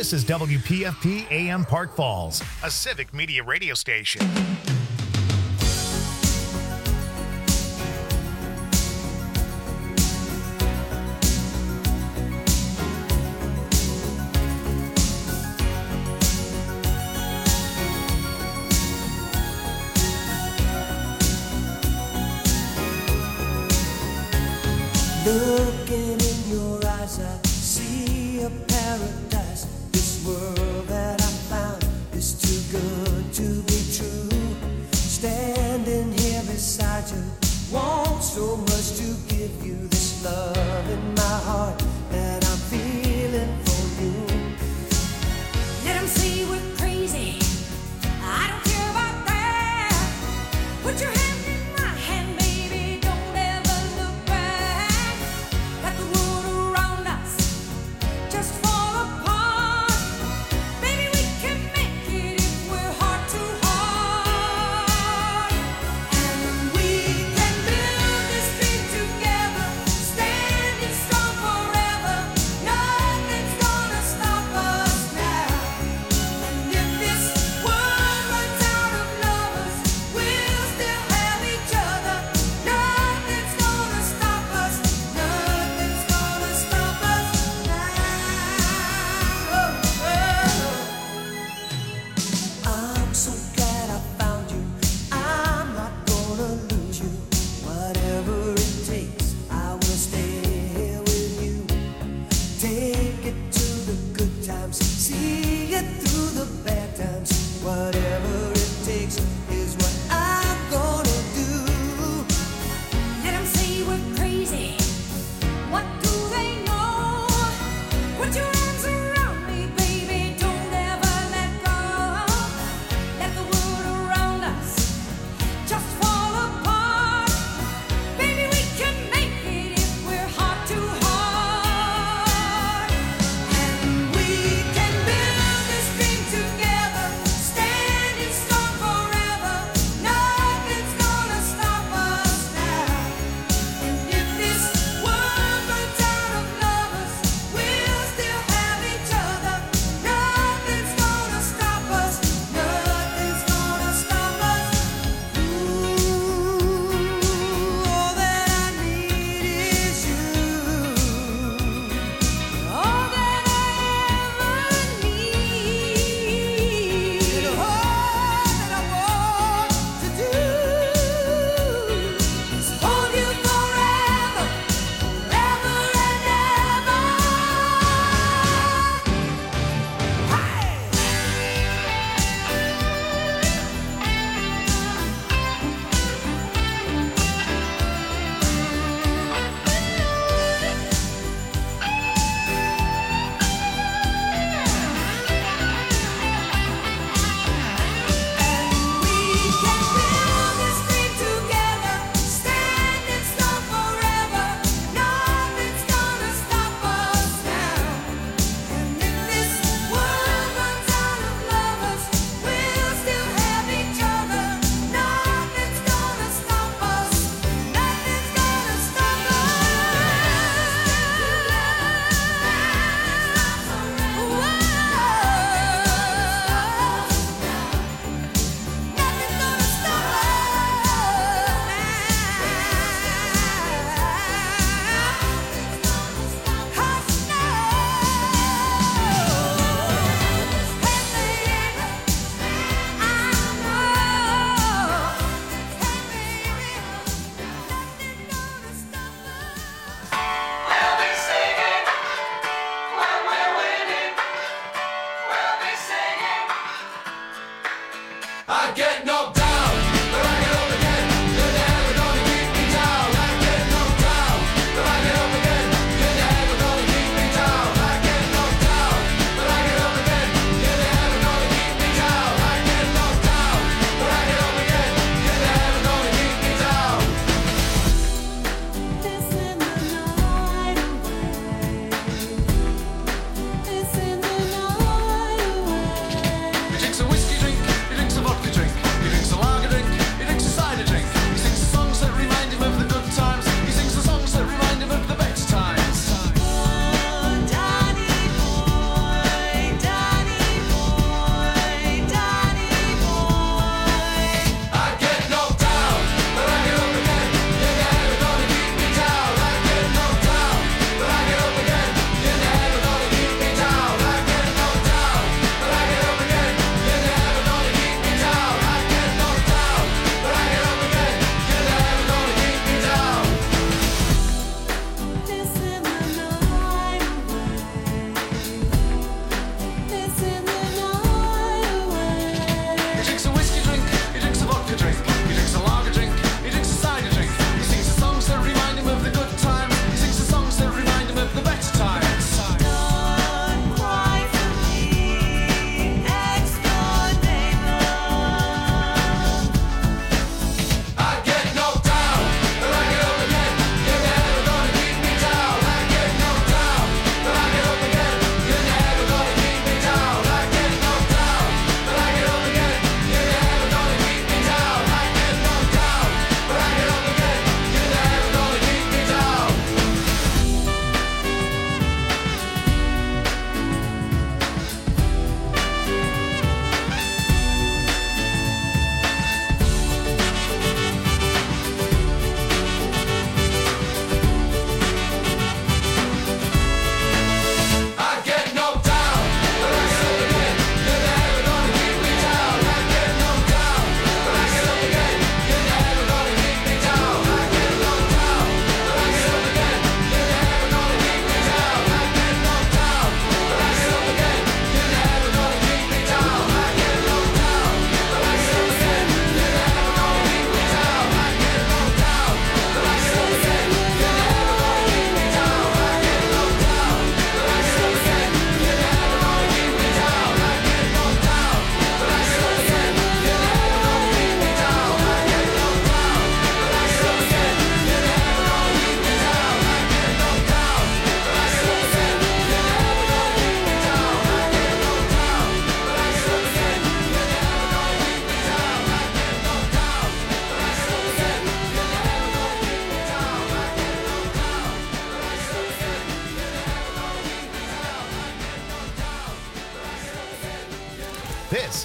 This is WPFP AM Park Falls, a civic media radio station. Looking in your eyes, I see a paradise. This world that I found is too good to be true. Standing here beside you, want so much to give you this love in my heart that I'm feeling for you. Let them say we're crazy. I don't care about that. Put your hand in my hand, baby. Don't ever look back. Let the world around us just fall apart. Baby, we can make it if we're heart to heart. And we can build this dream together, standing strong forever. Nothing's gonna stop us now. And if this world runs out of lovers, we'll still have each other. Nothing's gonna stop us. Nothing's gonna stop us now. I'm so glad I found you. I'm not gonna lose you. Whatever it takes, I will stay here with you. Take it to the good times, see it through the bad times. Whatever it takes is what I'm gonna do. Let them say we're crazy. What do they know? Put your arms around me, baby. Don't ever let go. Let the world around us just fall apart. Baby, we can make it if we're heart to heart. And we can build this dream together, standing strong forever. Nothing's gonna stop us now. And if this world runs out of lovers, we'll still have each other. Nothing's gonna stop us. Nothing's gonna stop us. Ooh, all that I need is you. All that I ever need. And all that I want to do is Hold you forever, forever and ever. We can build this dream together, standing strong forever. Nothing's gonna stop us now. And if this world runs out of lovers, we'll still have each other. Nothing's gonna stop us. Nothing's gonna stop We'll be singing when we're winning. We'll be singing. I get knocked down, but I get up again. You're never gonna keep me down. I get knocked down, but I get up again. You're never gonna keep me down. I get knocked down, but I get up again. You're never gonna keep me down. I get knocked down, but I get up again. You're never gonna keep me down. This in the night away. This in the night away. He drinks a whiskey drink, he drinks a vodka drink, he drinks a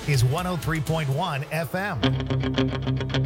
is 103.1 FM.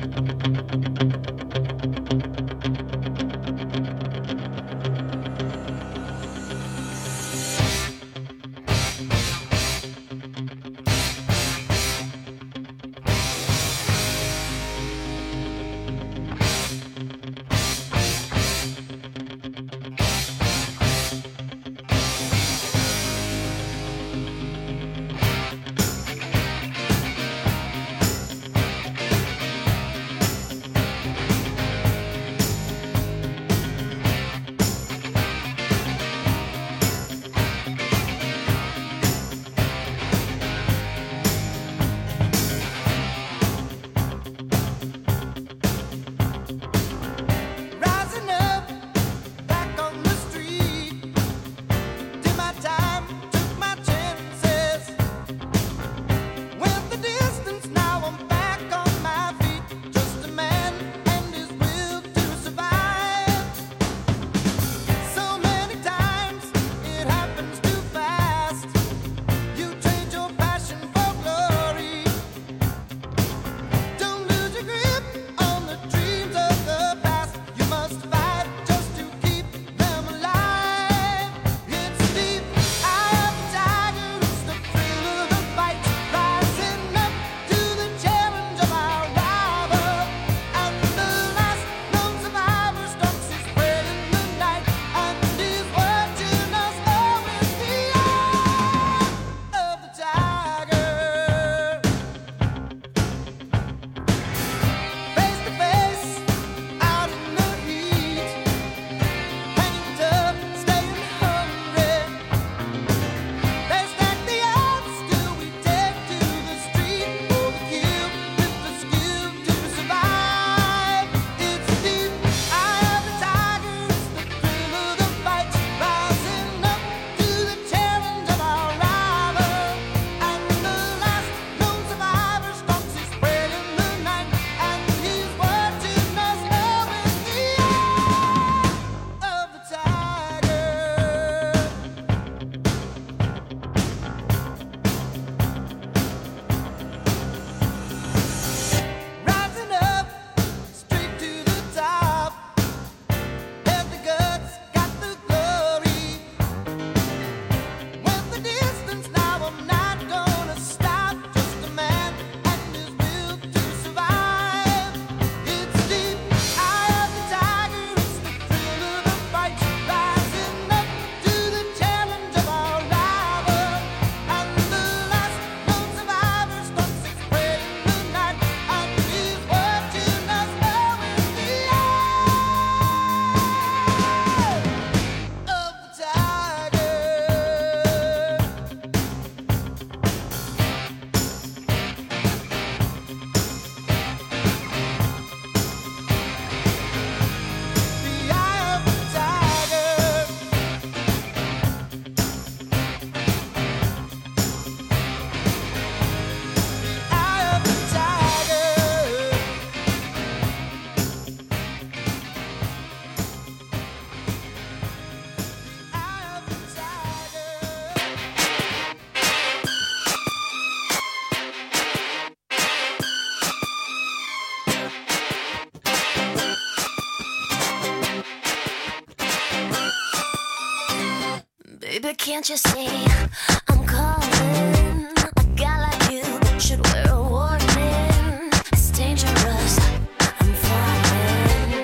Baby, can't you see I'm calling? A guy like you should wear a warning. It's dangerous, I'm falling.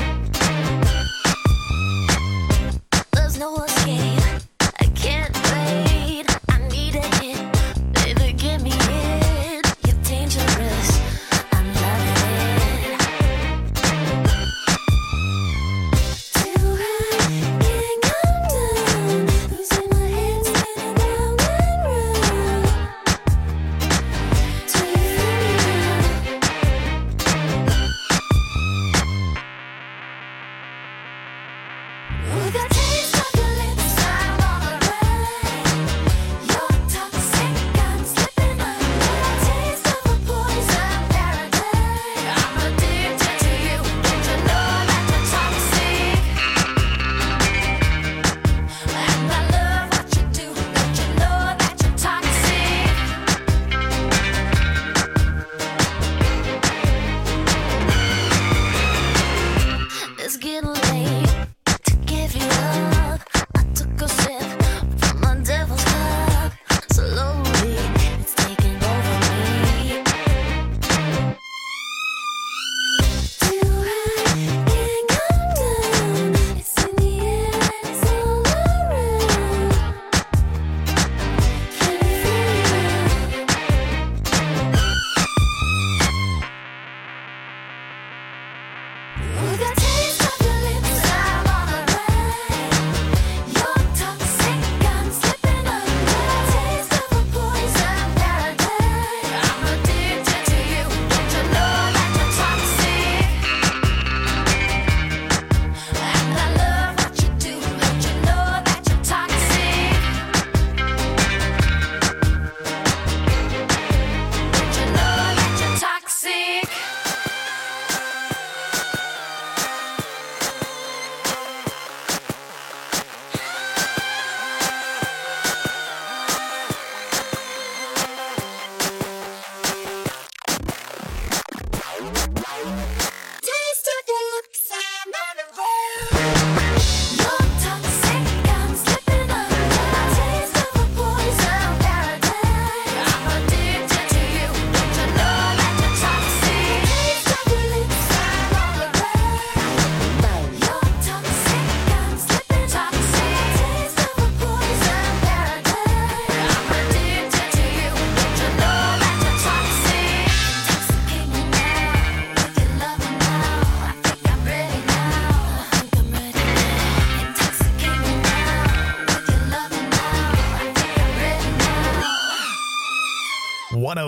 There's no escape, I can't wait. I need a hit, baby, give me it. You're dangerous, I'm loving it. Too high, can't come down. Losing my head, spinning round.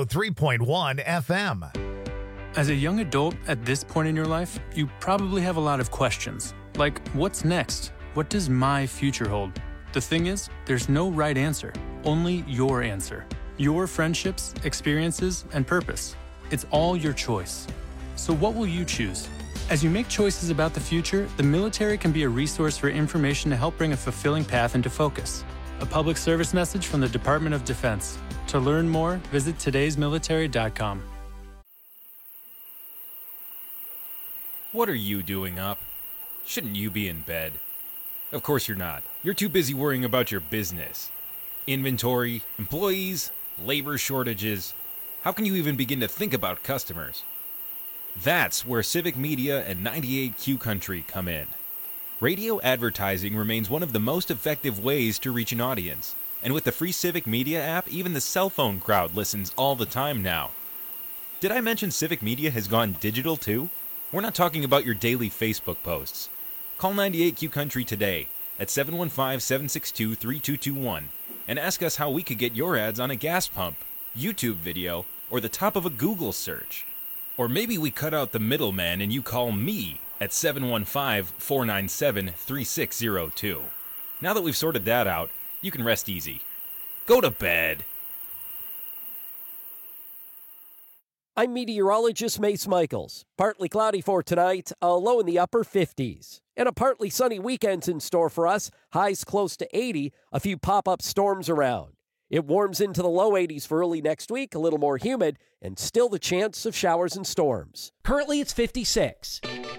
103.1 FM. As a young adult at this point in your life, you probably have a lot of questions. Like, what's next? What does my future hold? The thing is, there's no right answer, only your answer. Your friendships, experiences, and purpose. It's all your choice. So what will you choose? As you make choices about the future, the military can be a resource for information to help bring a fulfilling path into focus. A public service message from the Department of Defense. To learn more, visit todaysmilitary.com. What are you doing up? Shouldn't you be in bed? Of course you're not. You're too busy worrying about your business. Inventory, employees, labor shortages. How can you even begin to think about customers? That's where Civic Media and 98Q Country come in. Radio advertising remains one of the most effective ways to reach an audience. And with the free Civic Media app, even the cell phone crowd listens all the time now. Did I mention Civic Media has gone digital too? We're not talking about your daily Facebook posts. Call 98Q Country today at 715-762-3221 and ask us how we could get your ads on a gas pump, YouTube video, or the top of a Google search. Or maybe we cut out the middleman and you call me at 715-497-3602. Now that we've sorted that out, you can rest easy. Go to bed. I'm meteorologist Mace Michaels. Partly cloudy for tonight, a low in the upper 50s. And a partly sunny weekend's in store for us, highs close to 80, a few pop-up storms around. It warms into the low 80s for early next week, a little more humid, and still the chance of showers and storms. Currently it's 56.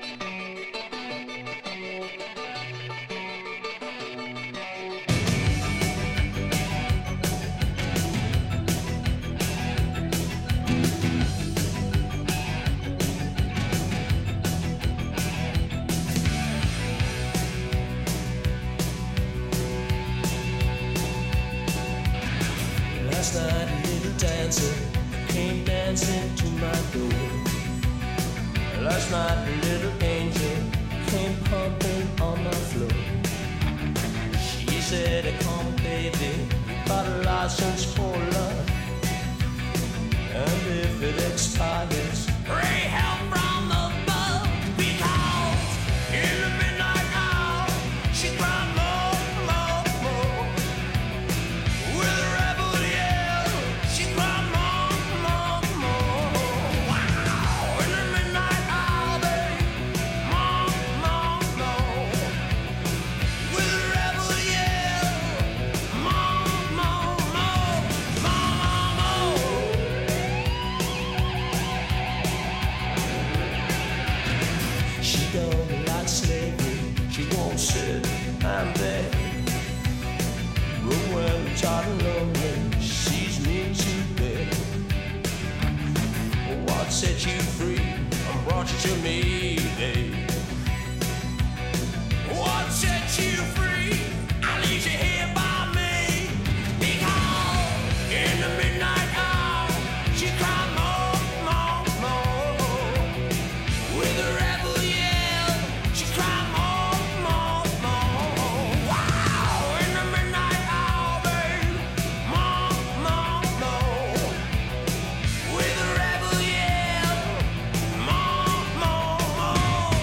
Last night a little dancer came dancing to my door. Last night a little angel came pumping on my floor. She said, come baby, you got a license for love, and if it expires, pray help from above. Because in the midnight hour she cried more, more, more. With a rebel yell, she cried more, more, more. Wow, in the midnight hour, babe, more, more, more. With a rebel yell, more, more, more, more, more. She don't like slavery, she won't sit and beg. But when tired and lonely, she's mean to bed. What set you free and brought you to me, babe? What set you free? I leave you here by me. Because in the midnight hour, she cried more, more, more. With a rebel yell, she cried more, more, more. Wow, in the midnight hour, babe, more, more, more. With a rebel yell, more, more, more.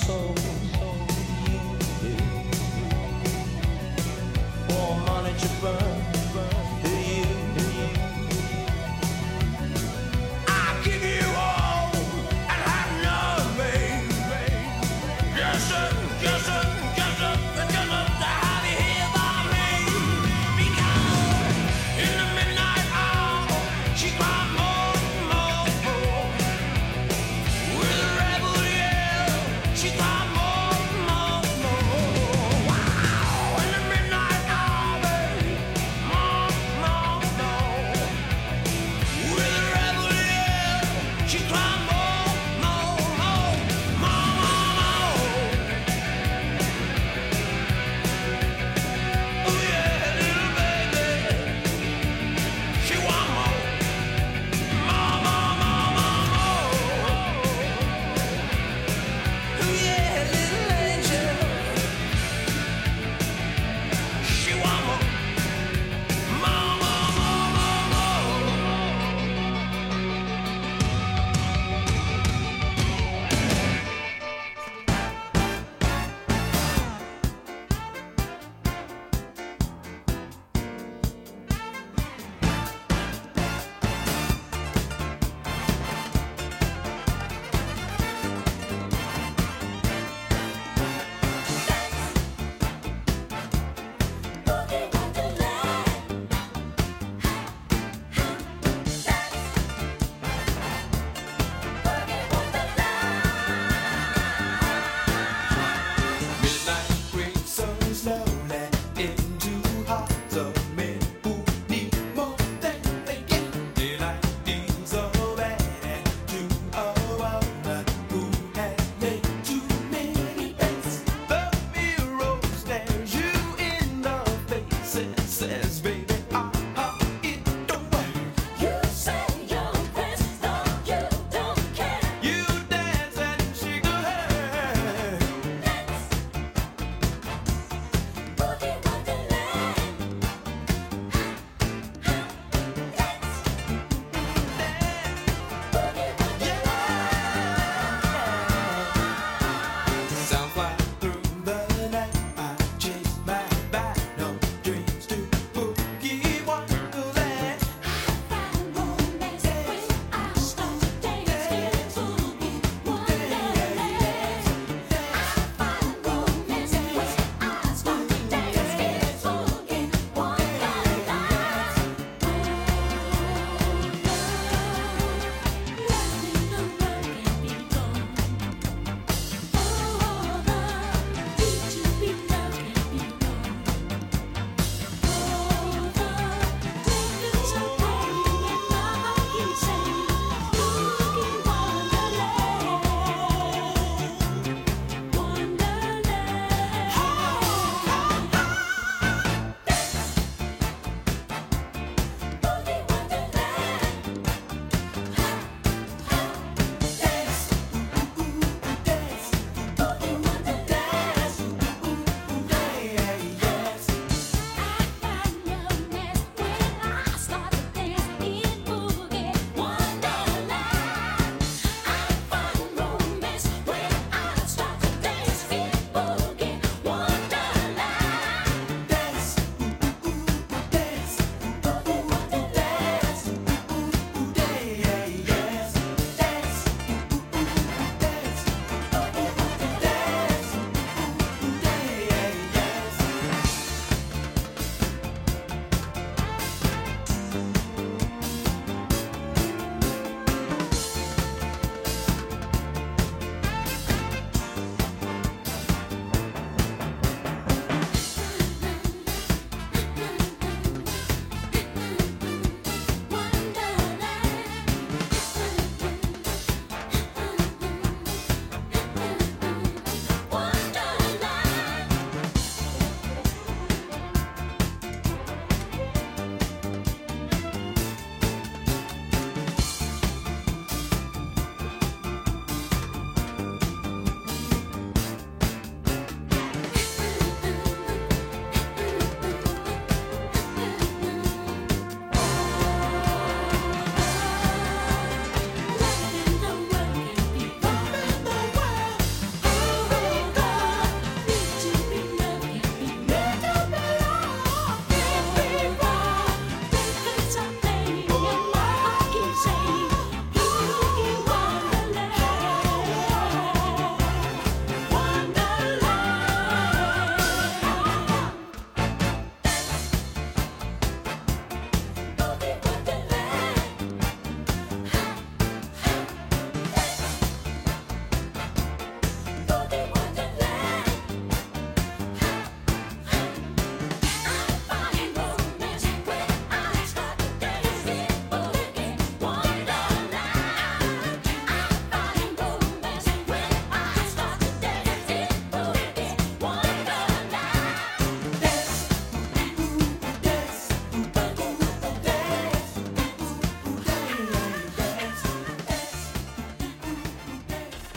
soul. For money to burn. I give you all and have nothing. Just to have you here by me. Because in the midnight hour, she cried more and more. With a rebel yell, she cried more.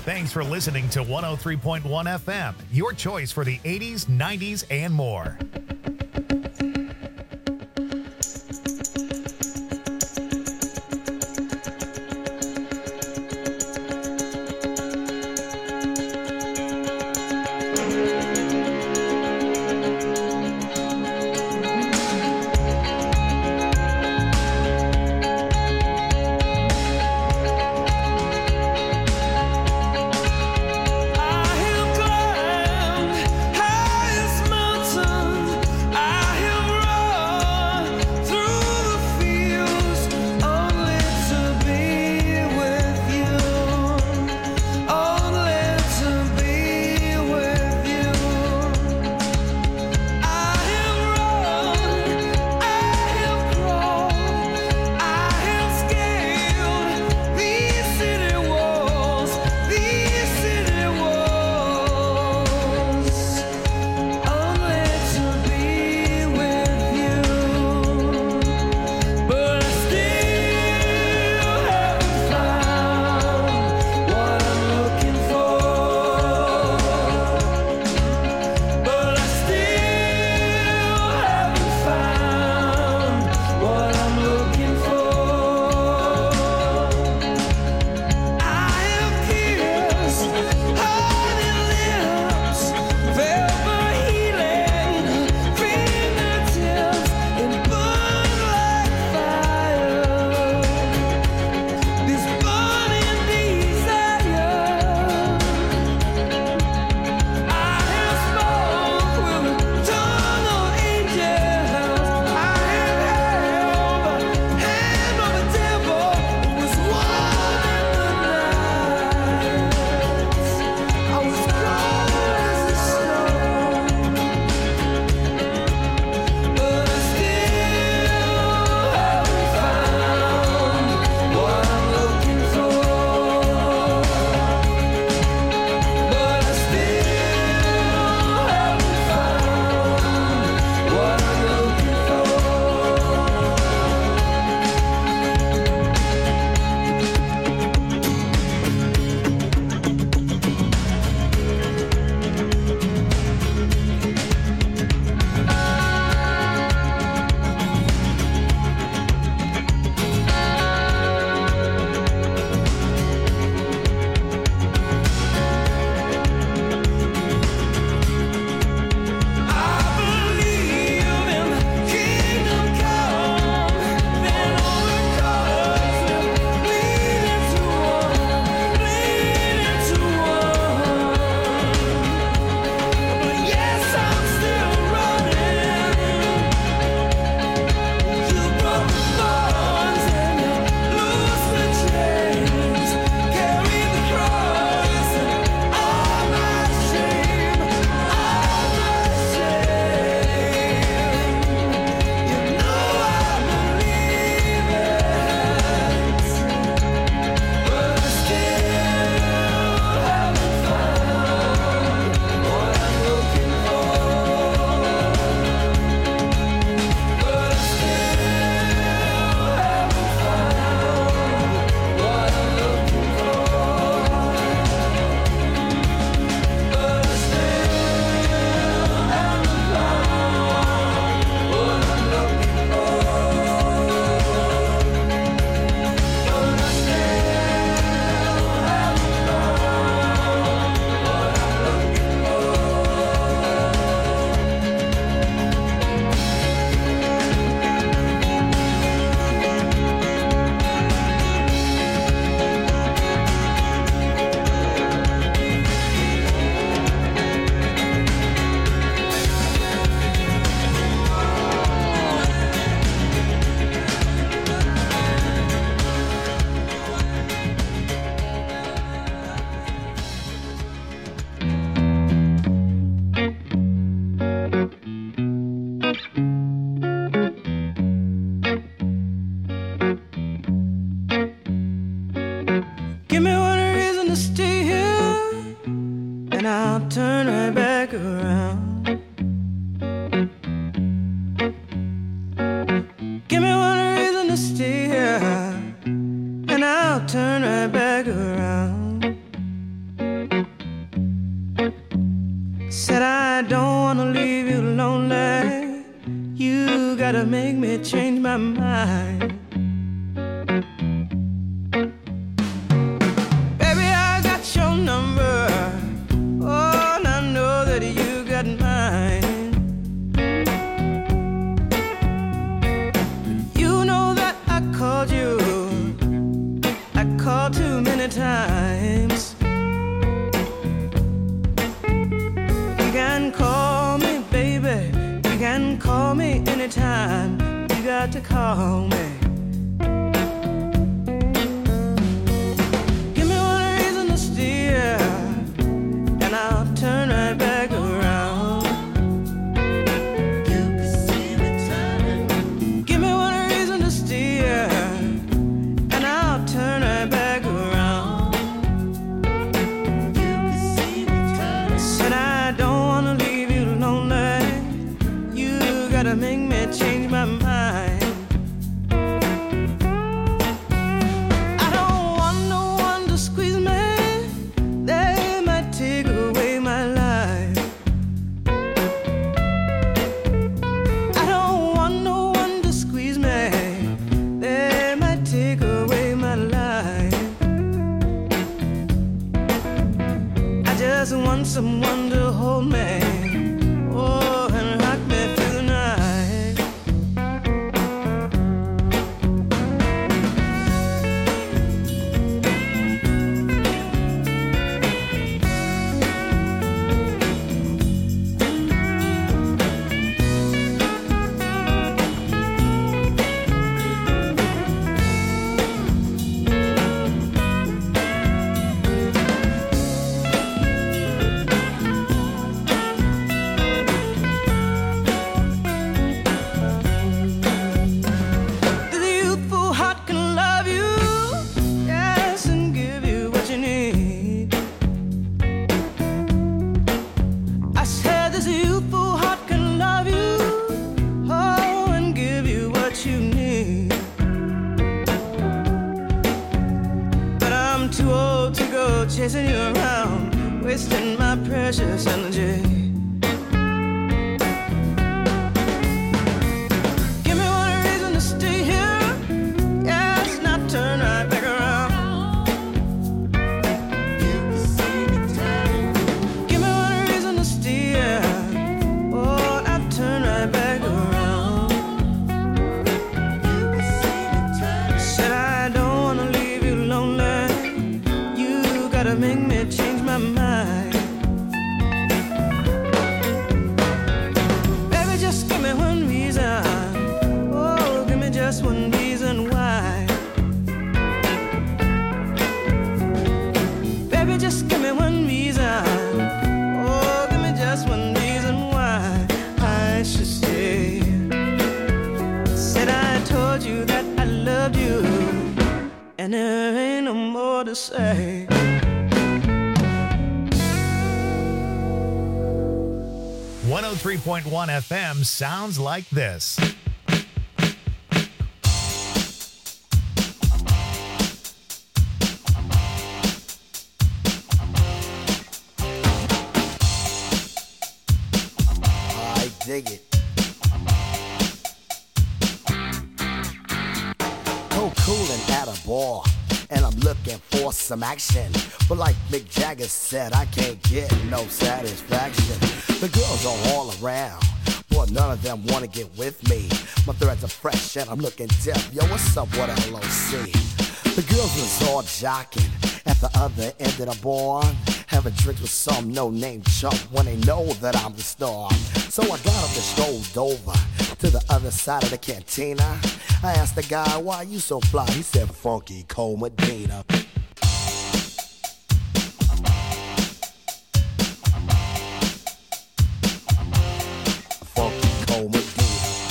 Thanks for listening to 103.1 FM, your choice for the 80s, 90s, and more. turn right back around. Give me one reason to stay here, and I'll turn right back around. Said I don't wanna leave you lonely. You gotta make me change my mind. Baby, I got your number. Oh, and I know that you got mine. You know that I called you. I called too many times. You can call me, baby. You can call me anytime. You got to call me. Give me one reason to steer, and I'll turn right back around. You can see me turning. Give me one reason to steer, and I'll turn right back around. You can see me turning. Said I don't wanna leave you lonely. You gotta make me change my mind. I don't want no one to squeeze me. They might take away my life. I don't want no one to squeeze me. They might take away my life. I just want someone to hold me. Oh, and rock me through the night. The youthful heart can love you, yes, and give you what you need. I said this youthful heart can love you, oh, and give you what you need. But I'm too old to go chasing you around, wasting my precious energy. Give me one reason to stay here, yes, not turn right back around. You can see me turning. Give me one reason to stay here, oh, not turn right back around. You can see me turning. Said I don't wanna leave you lonely. You gotta make me change my mind. Baby, just give me one reason. Oh, give me just one reason why. Baby, just give me one reason. Oh, give me just one reason why I should stay. Said I told you that I loved you, and there ain't no more to say. One 103.1 FM sounds like this. I dig it. Coolin' at a bar, and I'm looking for some action. But like Mick Jagger said, I can't get no satisfaction. The girls are all around, but none of them wanna get with me. My threads are fresh and I'm looking deaf. Yo, what's up with LOC? The girls was all jocking at the other end of the bar, having drinks with some no-name chump when they know that I'm the star. So I got up and strolled over to the other side of the cantina. I asked the guy, why you so fly? He said, Funky Cole Medina. Funky Cole Medina.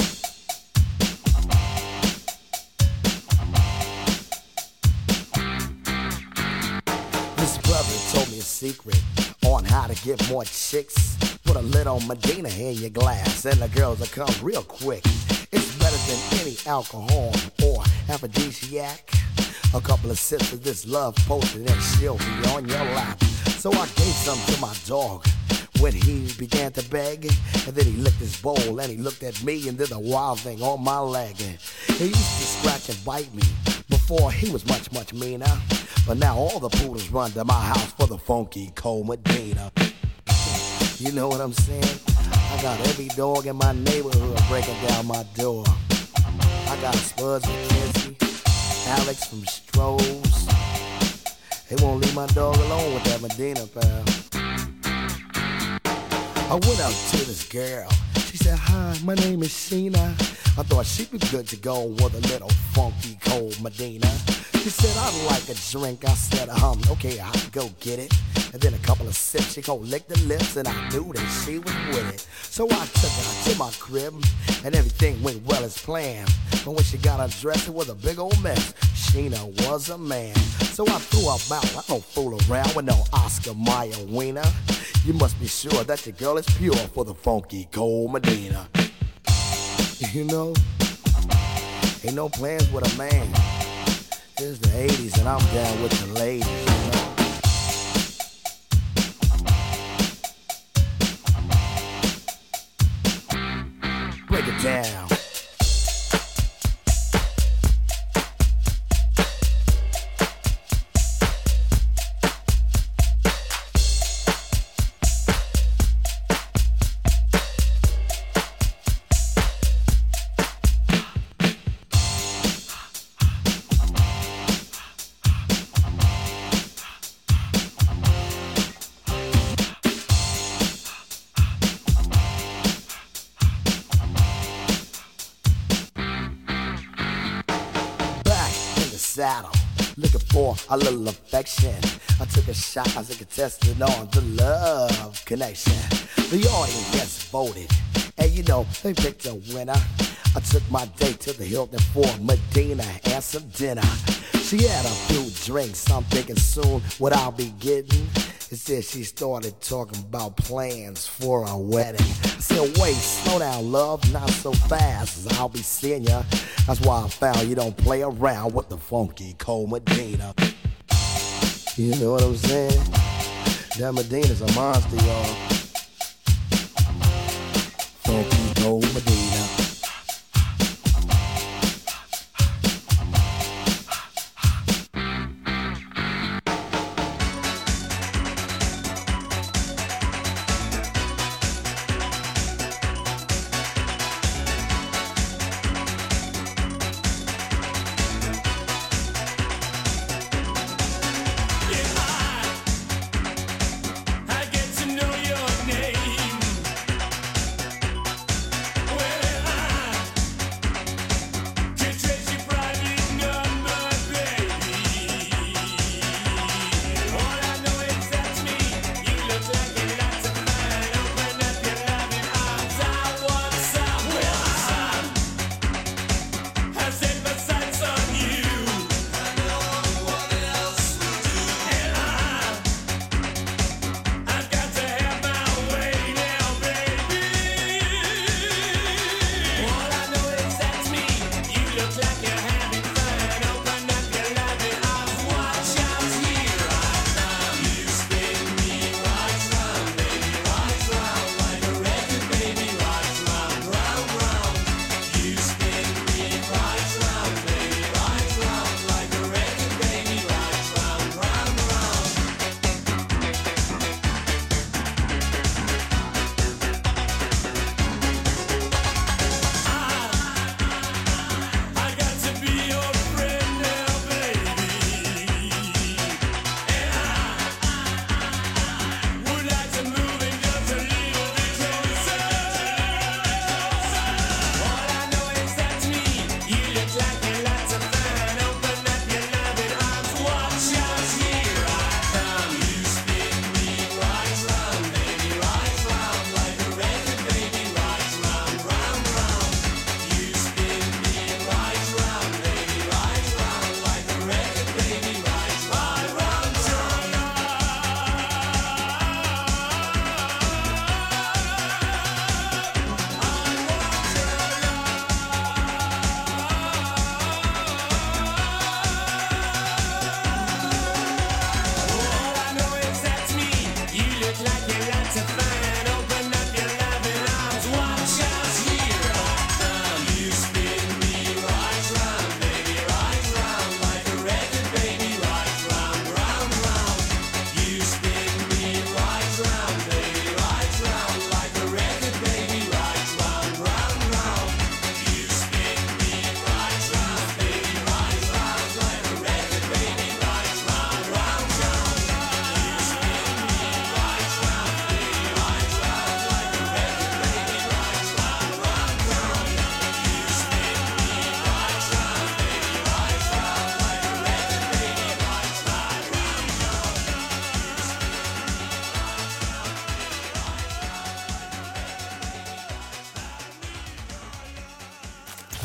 This brother told me a secret on how to get more chicks. Put a little Medina in your glass and the girls will come real quick. It's better than any alcohol or aphrodisiac. A couple of sips of this love potion and she'll be on your lap. So I gave some to my dog when he began to beg. And then he licked his bowl and he looked at me and did a wild thing on my leg. He used to scratch and bite me. Before he was much, much meaner. But now all the poodles run to my house for the funky Cold Medina. You know what I'm saying? I got every dog in my neighborhood breaking down my door. I got Spuds McKenzie, Alex from Strohs. They won't leave my dog alone with that Medina, pal. I went up to this girl. She said, hi, my name is Sheena. I thought she'd be good to go with a little funky Cold Medina. She said, I'd like a drink. I said, okay, I'll go get it. And then a couple of sips, she gon' lick the lips, and I knew that she was with it. So I took her to my crib, and everything went well as planned. But when she got undressed, it was a big old mess. Sheena was a man. So I threw her out. I don't fool around with no Oscar Mayer wiener. You must be sure that your girl is pure for the funky Cold Medina. You know, ain't no plans with a man. It's the 80s and I'm down with the ladies, you know. Break it down. Saddle, looking for a little affection. I took a shot as a contestant on the love connection. The audience just voted, and you know they picked a winner. I took my date to the Hilton for Medina and some dinner. She had a few drinks, I'm thinking soon what I'll be getting. Instead she started talking about plans for a wedding. I said, wait, slow down, love, not so fast, I'll be seeing ya. That's why I found you don't play around with the funky Cold Medina. You know what I'm saying? That Medina's a monster, y'all. Funky Cold Medina. I get to know your name. Well,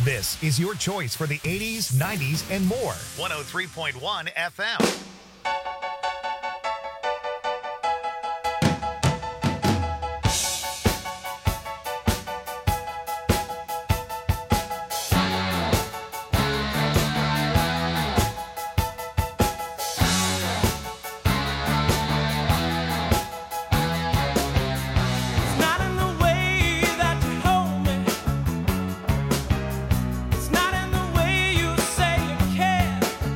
This is your choice for the 80s, 90s, and more. 103.1 FM. It's not in the way that you hold me. It's not in the way you say you care.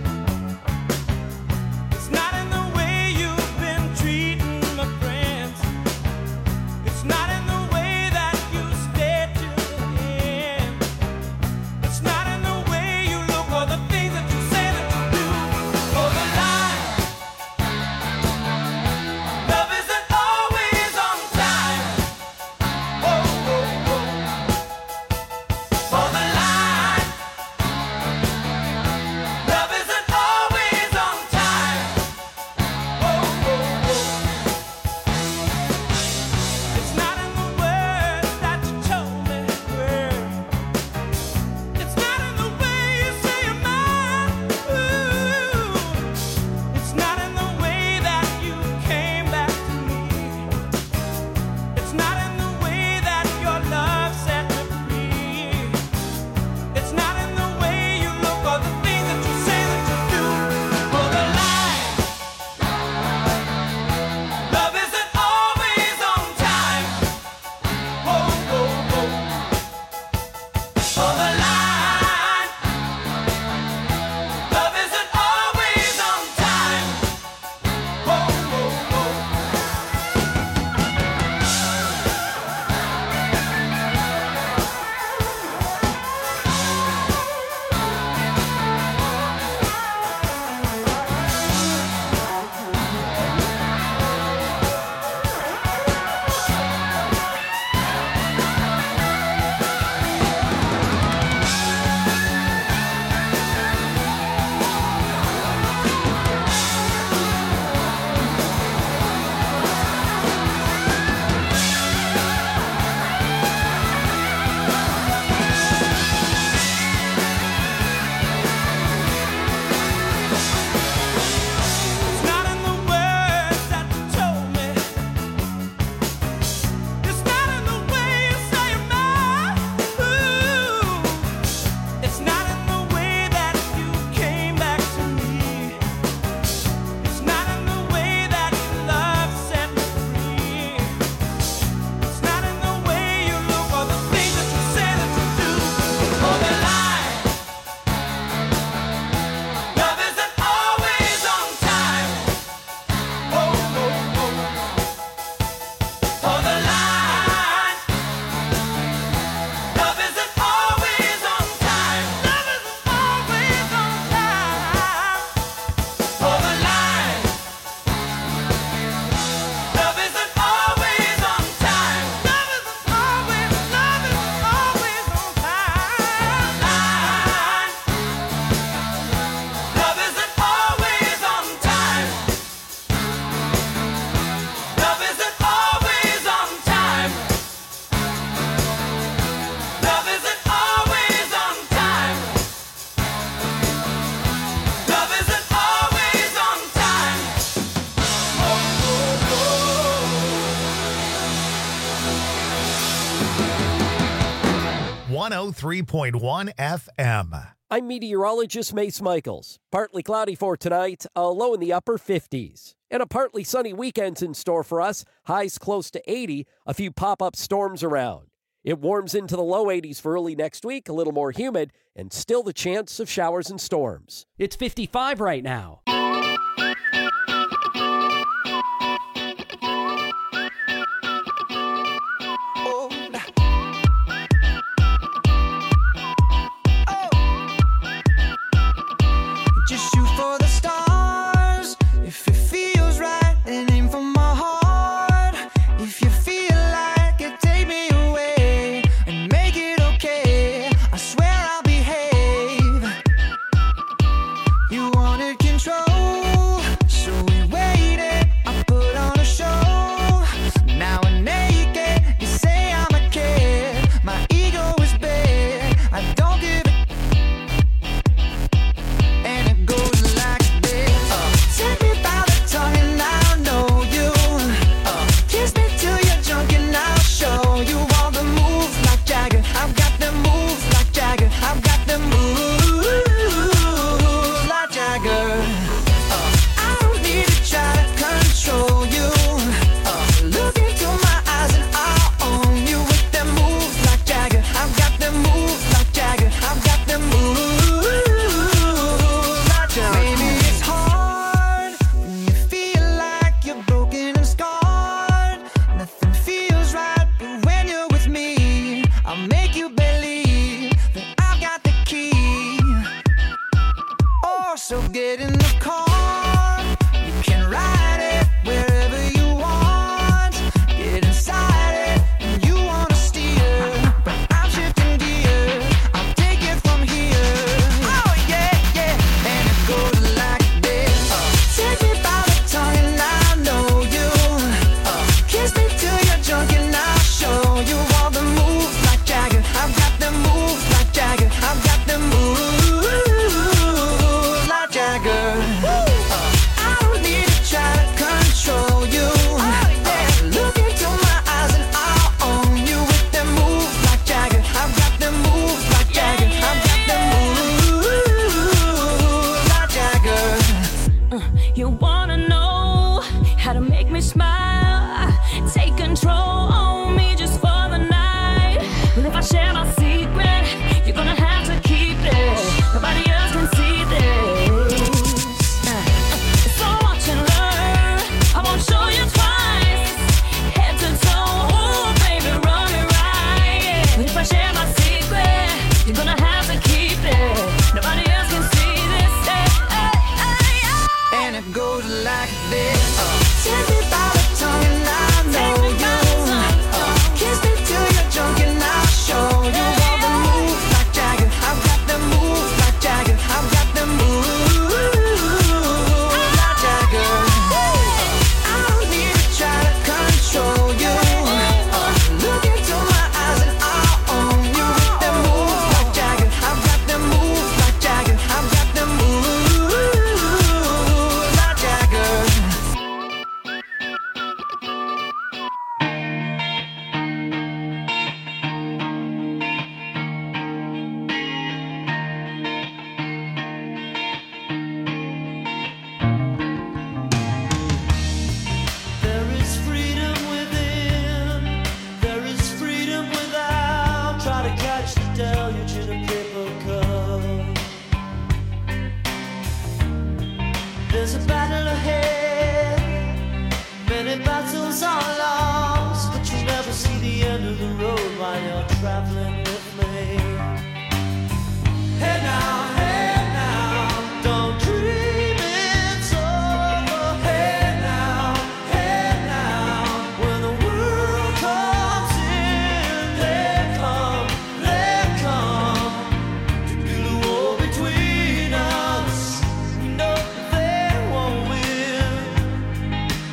It's not in the way you've been treating my friends. It's not in the way that you stay till the end. It's not in the way you look or the things that you say that you do. For the line, love isn't always on time. Oh, oh, oh. For the line, love isn't always on time. Oh, oh, oh. It's not in the words that you told me, girl. It's not in the way you say you're mine. Ooh. It's not in the way that you came back to me. It's not in the way that your love set me free. It's not in the way you look or the things that you say that you do. For the line, love isn't always on time. Oh, oh, oh. For the line, love isn't always on time. Oh, oh, oh. It's not in the words that you told me. It's not in the way you say you're mine. Ooh. It's not in the way that you came back to me. It's not in the way that your love set me free. It's not in the way you look or the things that you say that you do. For the line, love isn't always on time. Oh, oh, oh. For the line, love isn't always on time. Love isn't always on time. For the line, love isn't always on time. Love isn't always on time. Line, love isn't always on time. Love isn't always on time. Love isn't always on time. Love isn't always on time. Oh, oh, oh. 103.1 FM. I'm meteorologist Mace Michaels. Partly cloudy for tonight, a low in the upper 50s. And a partly sunny weekend's in store for us, highs close to 80, a few pop-up storms around. It warms into the low 80s for early next week, a little more humid, and still the chance of showers and storms. It's 55 right now. Just shoot for the stars if it feels right, and aim for my heart. If you feel like it, take me away and make it okay. I swear I'll behave. You wanted control. others are lost, but you never see the end of the road while you're traveling with me. Hey now, don't dream it's over. Hey now, when the world comes in, they come to build a wall between us. We know they won't win.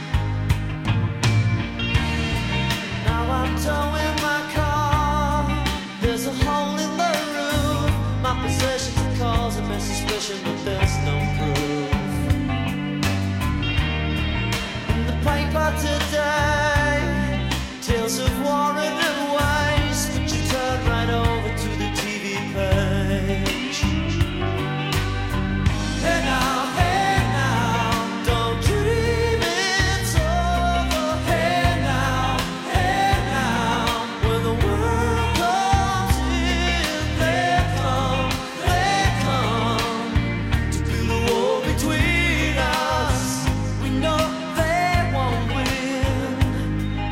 Now I'm towing my car. There's a hole in the roof. My possessions are causing me suspicion, but there's no proof. In the paper today, tales of war and waste, but you turn right over to the TV page. Hey now, don't dream it's over. Hey now, when the world comes in, they come to build a wall between us. We know they won't win.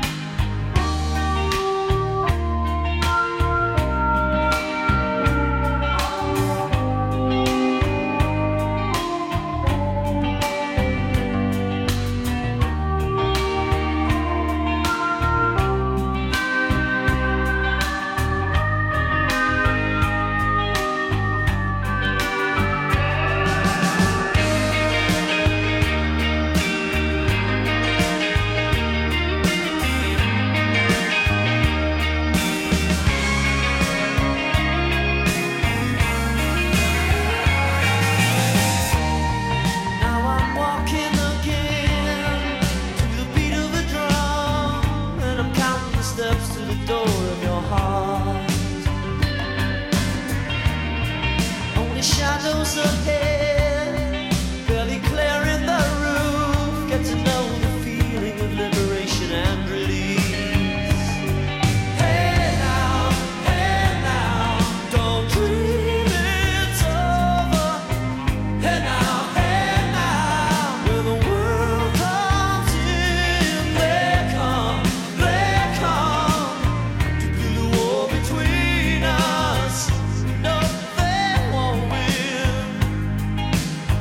Now I'm walking again to the beat of a drum, and I'm counting the steps to the door of your heart. Only shadows ahead, barely clearing the roof. Get to know the feeling of liberation and release. Hey now, don't dream it's over. Hey now, when the world comes in, they come to build a wall between us. No, they won't win.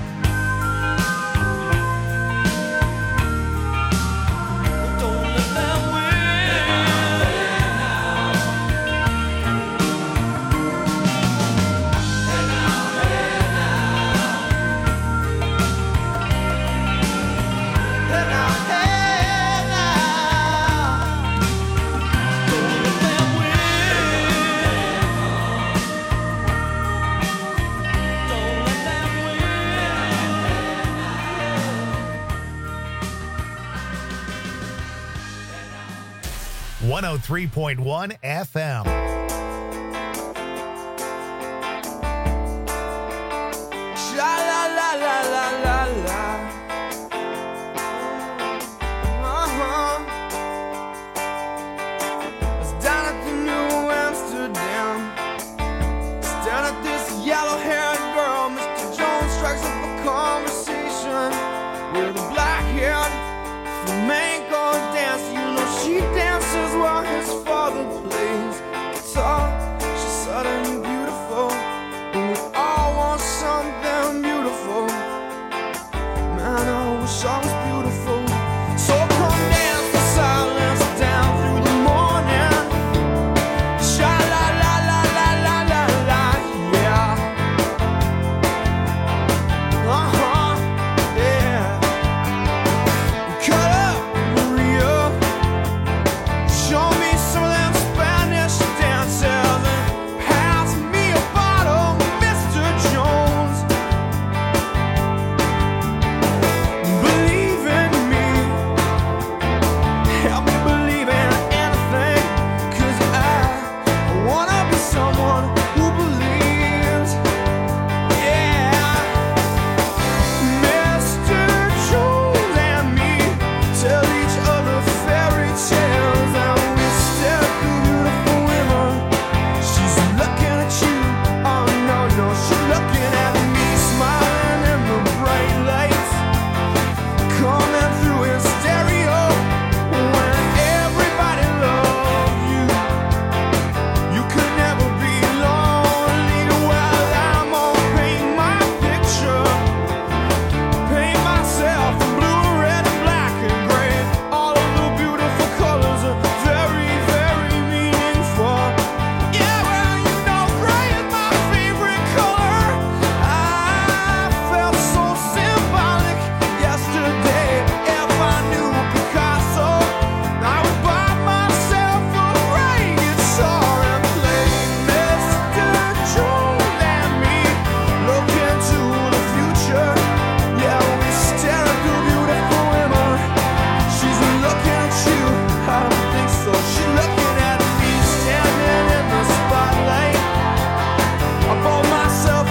Don't let them win. Hey now, don't let them win. Don't let them win. 103.1 FM.